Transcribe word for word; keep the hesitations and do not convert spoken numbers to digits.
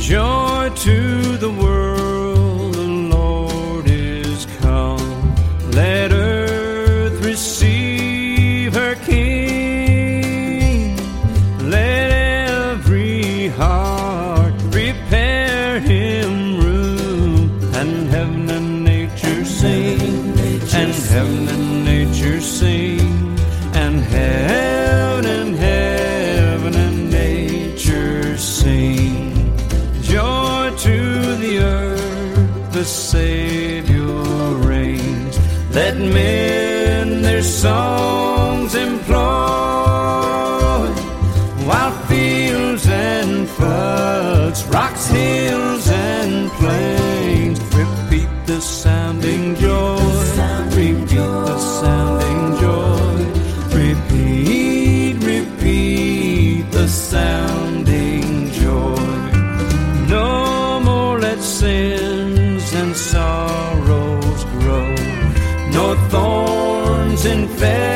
Joy to the world, the Lord is come. Let earth receive her King. Let every heart prepare him room. And heaven and nature sing, and heaven and nature sing, and heaven and heaven and nature sing. Joy to the earth, the Savior reigns. Let men their songs employ, while fields and floods, rocks, hills, and plains repeat the sounding joy. Repeat the sounding joy. Repeat, repeat the sounding joy. No more let sins and sorrows grow, nor thorns infest